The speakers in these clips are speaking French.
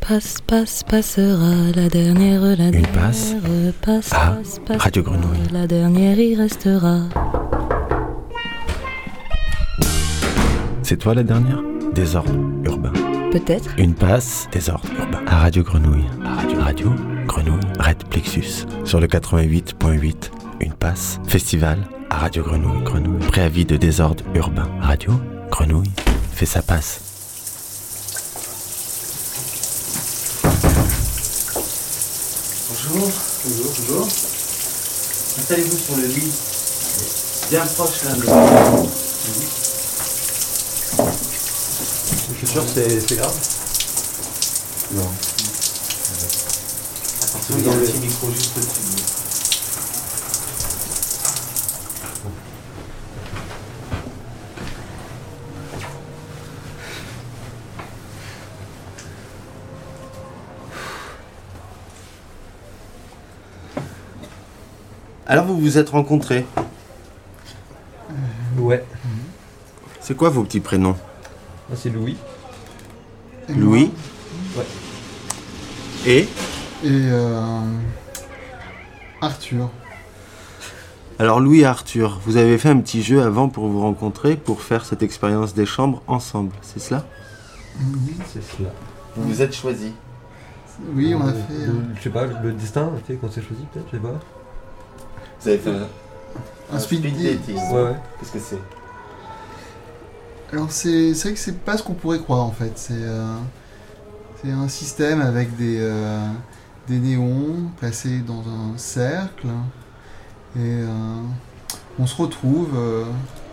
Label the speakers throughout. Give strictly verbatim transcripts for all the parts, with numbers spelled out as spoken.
Speaker 1: Passe, passe, passera, la dernière, la
Speaker 2: Une
Speaker 1: dernière.
Speaker 2: passe
Speaker 1: Passe,
Speaker 2: à
Speaker 1: passe, passera,
Speaker 2: Radio Grenouille.
Speaker 1: la dernière y restera.
Speaker 2: C'est toi la dernière ? Désordre urbain.
Speaker 1: Peut-être.
Speaker 2: Une passe, désordre urbain. À Radio Grenouille. À Radio, Radio Grenouille. Red Plexus. Sur le quatre-vingt-huit point huit. Une passe. Festival à Radio Grenouille. Grenouille. Préavis de désordre urbain. Radio Grenouille fait sa passe.
Speaker 3: Bonjour, bonjour, bonjour. Installez-vous sur le lit, bien proche l'un de l'autre.
Speaker 4: Je suis sûr que c'est, c'est grave.
Speaker 3: Non. Attention, il y a un petit micro juste au-dessus de vous. Alors vous vous êtes rencontrés.
Speaker 4: Euh, ouais.
Speaker 3: C'est quoi vos petits prénoms ?
Speaker 4: Ah, c'est Louis.
Speaker 5: Et
Speaker 3: Louis.
Speaker 4: Ouais.
Speaker 3: Et
Speaker 5: Et euh, Arthur.
Speaker 3: alors Louis et Arthur, vous avez fait un petit jeu avant pour vous rencontrer, pour faire cette expérience des chambres ensemble, c'est cela ?
Speaker 5: Oui,
Speaker 4: C'est cela.
Speaker 3: Vous vous êtes choisis.
Speaker 5: oui, on a
Speaker 4: Euh,
Speaker 5: fait.
Speaker 4: le-
Speaker 5: euh,
Speaker 4: Je sais pas, le destin a fait qu'on s'est choisi peut-être, je sais pas.
Speaker 3: Vous avez fait un,
Speaker 5: Un speed date.
Speaker 3: dating.
Speaker 4: Ouais, ouais.
Speaker 3: Qu'est-ce que c'est ?
Speaker 5: Alors c'est c'est vrai que c'est pas ce qu'on pourrait croire en fait. C'est euh, c'est un système avec des euh, des néons placés dans un cercle et euh, on se retrouve. euh,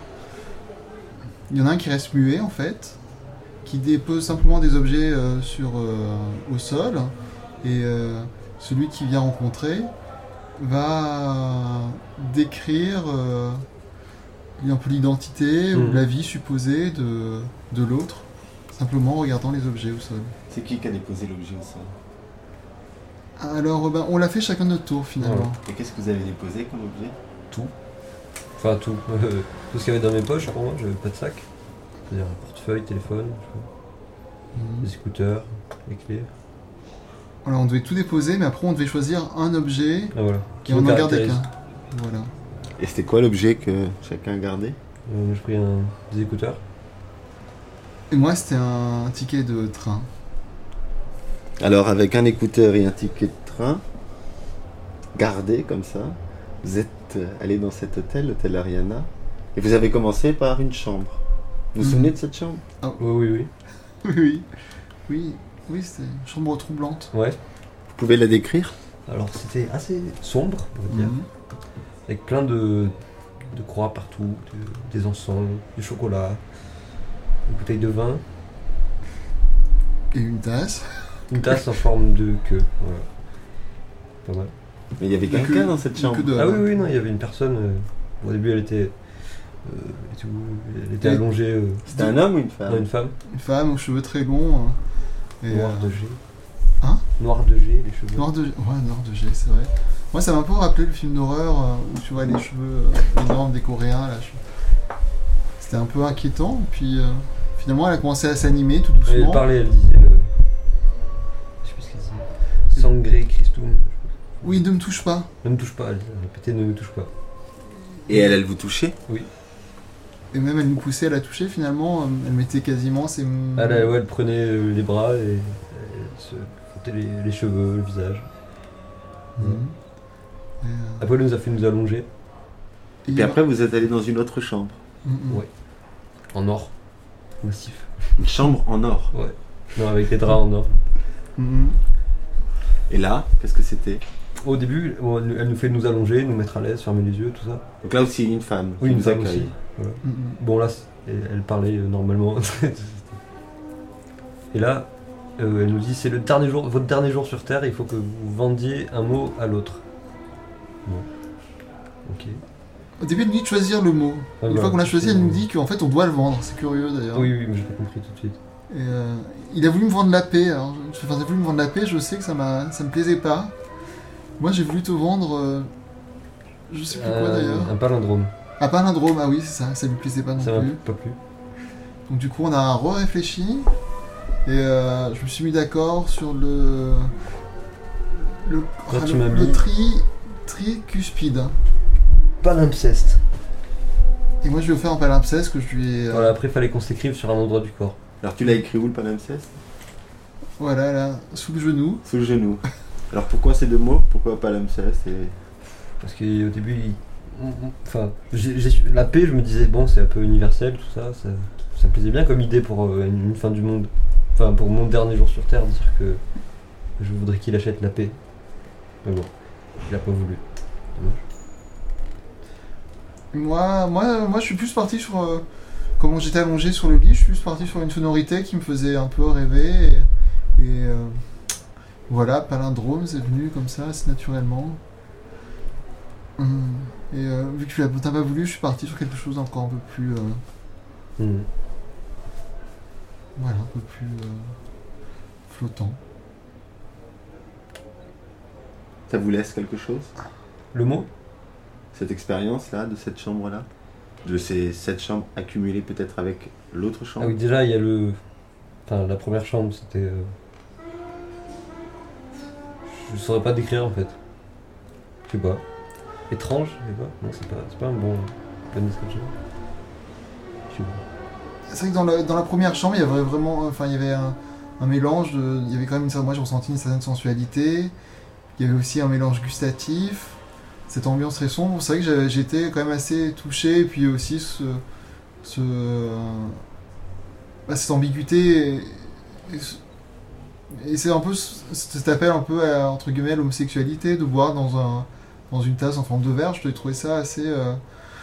Speaker 5: Il y en a un qui reste muet en fait, qui dépose simplement des objets euh, sur euh, au sol et euh, celui qui vient rencontrer va décrire euh, un peu l'identité ou
Speaker 4: Mhm.
Speaker 5: la vie supposée de, de l'autre, simplement en regardant les objets au sol.
Speaker 3: C'est qui qui a déposé l'objet au sol ?
Speaker 5: Alors, ben, on l'a fait chacun notre tour finalement.
Speaker 3: Et qu'est-ce que vous avez déposé comme objet ?
Speaker 4: Tout. Enfin, tout. Euh, tout ce qu'il y avait dans mes poches, pour moi, j'avais pas de sac. C'est-à-dire un portefeuille, téléphone, je sais pas,
Speaker 5: Mhm.
Speaker 4: des écouteurs, les clés.
Speaker 5: Alors, on devait tout déposer, mais après, on devait choisir un objet
Speaker 4: Ah voilà.
Speaker 5: et on en
Speaker 4: me
Speaker 5: gardait
Speaker 4: caractérise.
Speaker 5: qu'un. Voilà.
Speaker 3: Et c'était quoi l'objet que chacun gardait ?
Speaker 4: Euh, j'ai pris un, des écouteurs.
Speaker 5: Et moi, c'était un ticket de train.
Speaker 3: Alors avec un écouteur et un ticket de train, gardé comme ça, vous êtes euh, allé dans cet hôtel, l'hôtel Ariana, et vous avez commencé par une chambre. Vous vous
Speaker 5: Mhm.
Speaker 3: souvenez de cette chambre ?
Speaker 4: Oui, oui, oui.
Speaker 5: Oui, oui. Oui, oui c'était une chambre troublante.
Speaker 4: Ouais.
Speaker 3: Vous pouvez la décrire ?
Speaker 4: Alors, c'était assez sombre, on va dire.
Speaker 5: Mhm.
Speaker 4: Avec plein de, de croix partout, de- des encens, du chocolat, une bouteille de vin,
Speaker 5: Et une tasse.
Speaker 4: une tasse en forme de queue. Voilà. Pas mal.
Speaker 3: Mais il y avait
Speaker 5: Une
Speaker 3: quelqu'un
Speaker 5: queue-
Speaker 3: dans cette
Speaker 5: une
Speaker 3: chambre.
Speaker 5: queue de-
Speaker 4: Ah oui, oui, non, il y avait une personne. euh, au début, elle était. euh, et tout, elle était
Speaker 5: Et-
Speaker 4: allongée. euh,
Speaker 3: C'était un homme ou une
Speaker 4: non,
Speaker 3: femme ?
Speaker 4: une femme,
Speaker 5: Une femme aux cheveux très longs. hein. Et,
Speaker 4: noire
Speaker 5: euh,
Speaker 4: de G.
Speaker 5: Hein
Speaker 4: Noire de G, les cheveux.
Speaker 5: Noir de G. Ouais, Noir de G, c'est vrai. Moi, ça m'a un peu rappelé le film d'horreur euh, où tu vois les cheveux euh, énormes des Coréens. Là. Je- C'était un peu inquiétant. Puis euh, finalement, elle a commencé à s'animer tout doucement.
Speaker 4: Elle parlait, elle disait. euh, je sais plus ce qu'elle disait. Sangré Christum.
Speaker 5: Oui, ne me touche pas.
Speaker 4: Ne me touche pas, elle répétait ne me touche pas.
Speaker 3: Et elle, elle vous touchait ?
Speaker 5: Et même elle nous poussait à la toucher finalement. euh, Elle mettait quasiment ses.
Speaker 4: Elle, elle, ouais, elle prenait euh, les bras et elle se frottait les, les cheveux, le visage.
Speaker 5: Mhm. Et, euh,
Speaker 4: Après, elle nous a fait nous allonger
Speaker 5: et
Speaker 3: Et puis après, vous êtes allé dans une autre chambre.
Speaker 5: Mhm.
Speaker 4: Ouais. en or, massif.
Speaker 3: Une chambre en or.
Speaker 4: Ouais. Non, avec des draps en or.
Speaker 5: Mhm.
Speaker 3: Et là, qu'est-ce que c'était ?
Speaker 4: Au début, bon, elle elle nous fait nous allonger, nous mettre à l'aise, fermer les yeux, tout ça.
Speaker 3: Donc là aussi, une femme
Speaker 4: Oui,
Speaker 3: qui
Speaker 4: une
Speaker 3: vous
Speaker 4: femme
Speaker 3: accueille.
Speaker 4: aussi. Voilà.
Speaker 5: Mhm.
Speaker 4: Bon, là, c'est- elle elle parlait euh, normalement. Et là, euh, elle nous dit c'est le dernier jour, votre dernier jour sur Terre, il faut que vous vendiez un mot à l'autre. Bon. Ok.
Speaker 5: Au début, elle nous dit de choisir le mot.
Speaker 4: Ah
Speaker 5: Une
Speaker 4: bah,
Speaker 5: fois qu'on l'a choisi, elle
Speaker 4: euh,
Speaker 5: nous dit qu'en fait on doit le vendre. C'est curieux d'ailleurs.
Speaker 4: Oui, oui, mais j'ai pas compris tout de suite.
Speaker 5: Et, euh, il a voulu me vendre la paix. Alors, je, enfin, il a voulu me vendre la paix, je sais que ça m'a, ça me plaisait pas. Moi, j'ai voulu te vendre. euh, je sais plus quoi
Speaker 4: Euh,
Speaker 5: d'ailleurs.
Speaker 4: Un palindrome.
Speaker 5: Ah, palindrome, ah oui, c'est ça, ça lui plaisait pas non
Speaker 4: Ça m'a
Speaker 5: plus.
Speaker 4: pas plu.
Speaker 5: Donc, du coup, on a re-réfléchi. Et euh, je me suis mis d'accord sur le. Le,
Speaker 4: Là,
Speaker 5: ah,
Speaker 4: tu
Speaker 5: le,
Speaker 4: m'as
Speaker 5: le
Speaker 4: mis-
Speaker 5: tri, tricuspide.
Speaker 4: Palimpseste.
Speaker 5: Et moi je vais faire un palimpseste que je lui ai. euh,
Speaker 4: Voilà, après, il fallait qu'on s'écrive sur un endroit du corps.
Speaker 3: Alors tu l'as écrit où le palimpseste?
Speaker 5: Voilà, là, sous le genou.
Speaker 3: Sous le genou. Alors pourquoi ces deux mots? Pourquoi palimpseste et...
Speaker 4: Parce qu'au début, il- enfin, j'ai- j'ai- la paix, je me disais, bon, c'est un peu universel, tout ça, ça, ça me plaisait bien comme idée pour euh, une, une fin du monde. Enfin, pour mon dernier jour sur Terre, dire que je voudrais qu'il achète la paix. Mais bon, il a pas voulu. Dommage.
Speaker 5: Moi, moi, moi, je suis plus parti sur. euh, Comment j'étais allongé sur le lit, je suis plus parti sur une sonorité qui me faisait un peu rêver. Et, et, euh, voilà, palindrome, c'est venu comme ça, assez naturellement. Hum, Et euh, vu que tu n'as pas voulu, je suis parti sur quelque chose encore un peu plus. euh,
Speaker 4: Mhm.
Speaker 5: Voilà, un peu plus euh, flottant.
Speaker 3: Ça vous laisse quelque chose?
Speaker 4: Le mot
Speaker 3: Cette expérience-là, de cette chambre-là? De ces sept chambres accumulées peut-être avec l'autre chambre?
Speaker 4: Ah oui, déjà, il y a le. Enfin, la première chambre, c'était. euh, Je saurais pas décrire en fait. Je sais pas. Étrange, je sais pas. Non, c'est pas, c'est pas un bon. Bonne description. Je sais pas.
Speaker 5: C'est vrai que dans, le- dans la première chambre, il y avait vraiment. Enfin, il y avait un, un mélange de. Il y avait quand même une certaine. Moi, j'ai ressenti une certaine sensualité. Il y avait aussi un mélange gustatif. Cette ambiance très sombre. C'est vrai que j'avais- j'étais quand même assez touché. Et puis aussi ce. ce bah, cette ambiguïté. Et, et ce- et c'est un peu ce- cet appel un peu à, entre guillemets, à l'homosexualité, de boire dans, un, dans une tasse en forme de verre. Je trouvais ça assez. euh,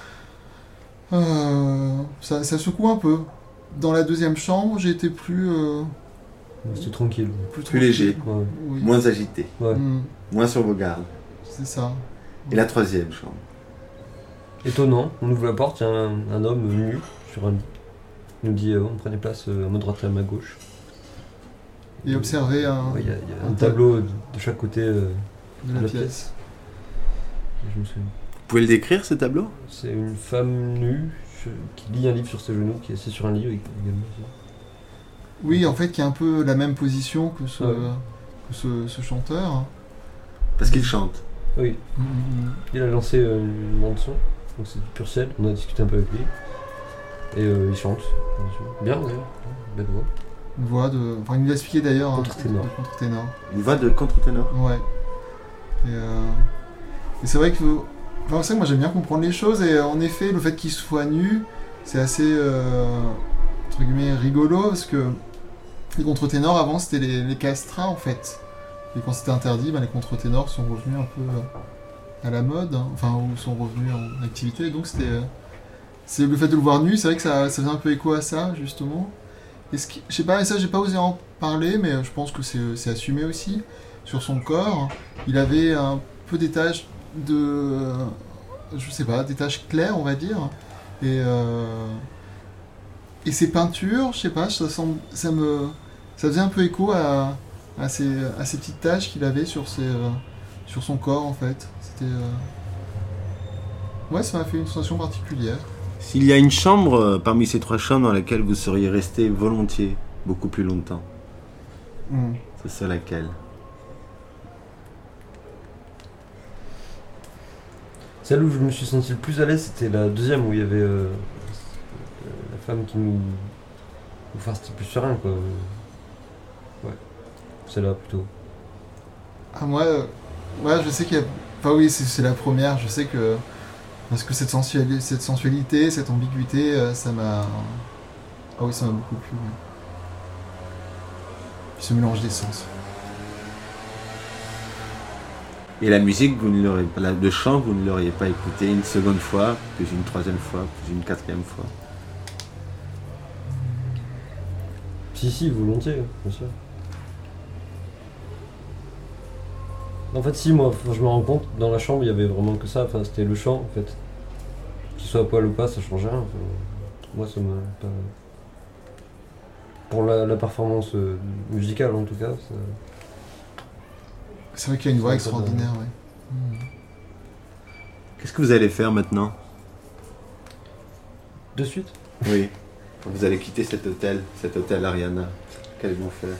Speaker 5: euh, ça, ça secoue un peu. Dans la deuxième chambre, j'ai été plus. euh,
Speaker 4: C'était tranquille.
Speaker 3: Plus
Speaker 5: plus, tranquille.
Speaker 3: léger.
Speaker 4: Ouais.
Speaker 5: Oui.
Speaker 3: Moins agité,
Speaker 4: Ouais.
Speaker 5: Mm,
Speaker 3: moins sur vos gardes.
Speaker 5: c'est ça.
Speaker 3: Et la troisième chambre?
Speaker 4: Étonnant, on ouvre la porte, il y a un, un homme nu sur un lit. Il nous dit euh, on prenait place euh, à ma droite et à ma gauche.
Speaker 5: Et observer un,
Speaker 4: Ouais, Il y a, il y a
Speaker 5: un
Speaker 4: un tableau de, de chaque côté. euh,
Speaker 5: de la
Speaker 4: la
Speaker 5: pièce.
Speaker 4: pièce. je me souviens.
Speaker 3: Vous pouvez le décrire ce tableau?
Speaker 4: C'est une femme nue je- qui lit un livre sur ses genoux, qui est assise sur un lit oui, également.
Speaker 5: Oui, en fait, qui a un peu la même position que ce,
Speaker 4: Ouais.
Speaker 5: que ce, ce chanteur.
Speaker 3: Parce qu'il chante.
Speaker 4: Oui,
Speaker 5: Mm, mm,
Speaker 4: il a lancé euh, une bande son, donc c'est du pur sel. On a discuté un peu avec lui. Et euh, il chante. Bien d'ailleurs, belle voix.
Speaker 5: Une voix de. Enfin, il nous l'a expliqué d'ailleurs. hein,
Speaker 4: Contre-ténor.
Speaker 5: de contre-ténor.
Speaker 3: Une voix de contre-ténor.
Speaker 5: Ouais. Et, euh, et c'est vrai que. Enfin, c'est vrai que moi j'aime bien comprendre les choses et euh, en effet, le fait qu'il soit nu, c'est assez. euh, entre guillemets rigolo parce que les contre-ténors avant c'était les, les castrats en fait. Et quand c'était interdit, ben, les contre-ténors sont revenus un peu euh, à la mode, hein, enfin, ou sont revenus en activité. Donc c'était. euh, c'est le fait de le voir nu, c'est vrai que ça, ça faisait un peu écho à ça justement. Et ce qui, je sais pas, et ça j'ai pas osé en parler, mais euh, je pense que c'est c'est assumé aussi. Sur son corps, il avait un peu des taches de. euh, je sais pas, des taches claires, on va dire. Et. Euh, et ses peintures, je sais pas, ça, semble, ça me. Ça faisait un peu écho à, à, ces, à ces petites taches qu'il avait sur, ses, euh, sur son corps en fait. C'était. euh, Ouais, ça m'a fait une sensation particulière.
Speaker 3: S'il y a une chambre euh, parmi ces trois chambres dans laquelle vous seriez resté volontiers beaucoup plus longtemps,
Speaker 5: Hmm.
Speaker 3: ce serait laquelle?
Speaker 4: Celle où je me suis senti le plus à l'aise, c'était la deuxième où il y avait euh, euh, la femme qui nous. Enfin, c'était plus serein quoi. Ouais. Celle-là plutôt.
Speaker 5: Ah, moi, euh, ouais, je sais qu'il y a. Enfin, oui, c'est c'est la première, je sais que. Parce que cette, sensuali- cette sensualité, cette ambiguïté, euh, ça m'a. Ah oui, ça m'a beaucoup plu. Ouais. Puis ce mélange d'essence.
Speaker 3: Et la musique, vous ne l'aurez pas, la- le chant, vous ne l'auriez pas écouté une seconde fois, puis une troisième fois, puis une quatrième fois.
Speaker 4: Si, si, volontiers, bien sûr. En fait, si, moi, faut que je me rends compte, dans la chambre, il y avait vraiment que ça. Enfin, c'était le chant, en fait. Qu'il soit à poil ou pas, ça change rien. Enfin, moi, ça m'a pas. Pour la, la performance euh, musicale, en tout cas, ça...
Speaker 5: C'est vrai qu'il y a une voix
Speaker 4: Ça,
Speaker 5: extraordinaire, ouais. Hmm.
Speaker 3: Qu'est-ce que vous allez faire maintenant?
Speaker 4: De suite.
Speaker 3: Oui. Vous allez quitter cet hôtel, cet hôtel Ariana. qu'elles vont faire?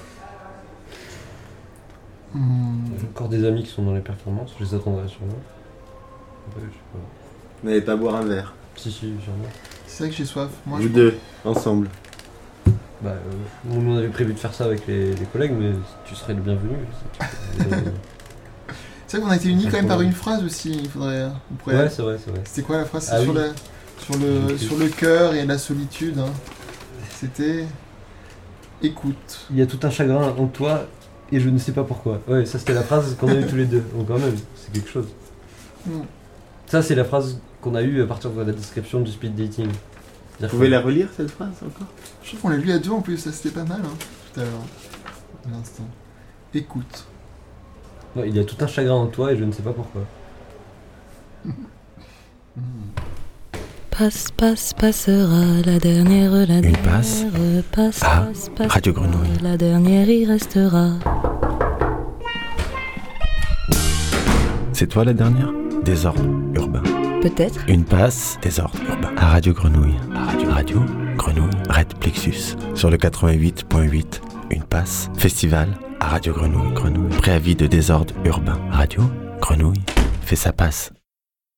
Speaker 5: Hmm.
Speaker 4: Encore des amis qui sont dans les performances, je les attendrai sûrement. Ouais, je sais pas.
Speaker 3: Vous n'allez pas boire un verre?
Speaker 4: Si, si, sûrement.
Speaker 5: C'est vrai que j'ai soif. Moi,
Speaker 3: Vous
Speaker 5: je...
Speaker 3: deux, ensemble.
Speaker 4: Bah, euh, nous on avait prévu de faire ça avec les, les collègues, mais tu serais le bienvenu. Euh,
Speaker 5: C'est vrai qu'on a été unis quand même par une phrase aussi. Il faudrait. On pourrait...
Speaker 4: ouais, c'est vrai, c'est vrai.
Speaker 5: C'était quoi la phrase? C'est
Speaker 4: Ah
Speaker 5: sur,
Speaker 4: oui.
Speaker 5: la... sur, le... sur le cœur et la solitude. Hein. C'était. Écoute.
Speaker 4: Il y a tout un chagrin en toi et je ne sais pas pourquoi. Ouais, ça c'était la phrase qu'on a eue tous les deux. Donc quand même, c'est quelque chose.
Speaker 5: Hmm.
Speaker 4: Ça c'est la phrase qu'on a eue à partir de la description du speed dating.
Speaker 3: Vous pouvez la relire cette phrase encore?
Speaker 5: Je trouve qu'on l'a lu à deux en plus, ça c'était pas mal hein, tout à l'heure. À l'instant. Écoute.
Speaker 4: Ouais, il y a tout un chagrin en toi et je ne sais pas pourquoi.
Speaker 5: Hmm.
Speaker 1: Passe, passe, passera la dernière, la
Speaker 2: Une
Speaker 1: dernière.
Speaker 2: passe.
Speaker 1: Passe,
Speaker 2: Ah,
Speaker 1: passe, passera,
Speaker 2: Radio Grenouille.
Speaker 1: la dernière y restera.
Speaker 2: C'est toi la dernière? Désordre urbain.
Speaker 1: Peut-être.
Speaker 2: Une passe, désordre urbain. À Radio Grenouille. À Radio, Radio Grenouille. Red Plexus. Sur le quatre-vingt-huit point huit. Une passe. Festival. À Radio Grenouille. Grenouille. Préavis de désordre urbain. Radio Grenouille. Fait sa passe.